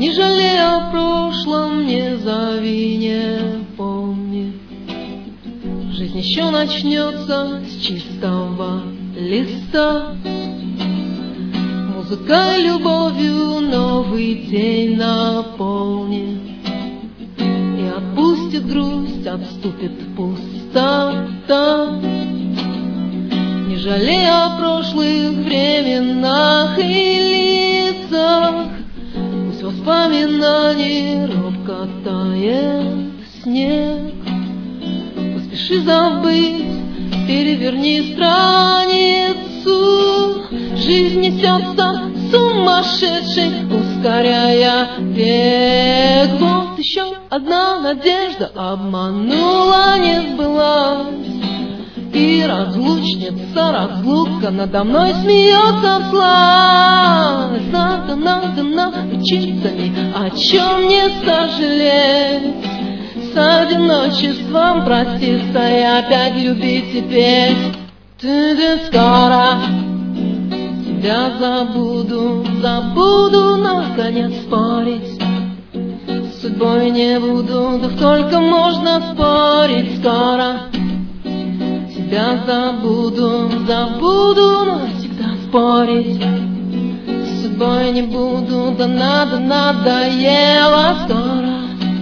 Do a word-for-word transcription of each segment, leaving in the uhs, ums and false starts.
Не жалей о прошлом, не зови, не помни. Жизнь еще начнется с чистого листа. Музыкой, любовью новый день наполнит. И отпустит грусть, отступит пустота. Не жалей о прошлых временах и лицах. Пусть воспоминаний робко тает снег. Поспеши забыть, переверни страницу. Жизнь несется сумасшедшей, ускоряя бег. Вот еще одна надежда обманула, не сбылась. И разлучница, разлука надо мной смеется всласть. Надо, надо научиться ни о чем не сожалеть, с одиночеством проститься и опять любить теперь. Ты скоро тебя забуду, забуду, наконец спорить. С судьбой не буду, да сколько можно спорить. Скоро тебя забуду, забуду, навсегда спорить. С судьбой не буду, да надо, надоело. Скоро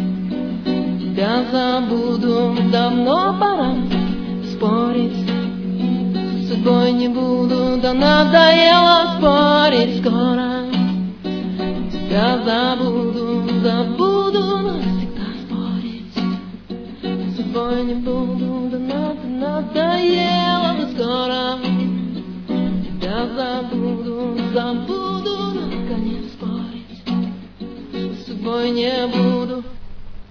тебя забуду, давно пора спорить. С судьбой не буду, да надоело спорить. Скоро тебя забуду, забуду, навсегда спорить. С судьбой не буду, да надо, надоело. Скоро тебя забуду, забуду, наконец спорить. С судьбой не буду.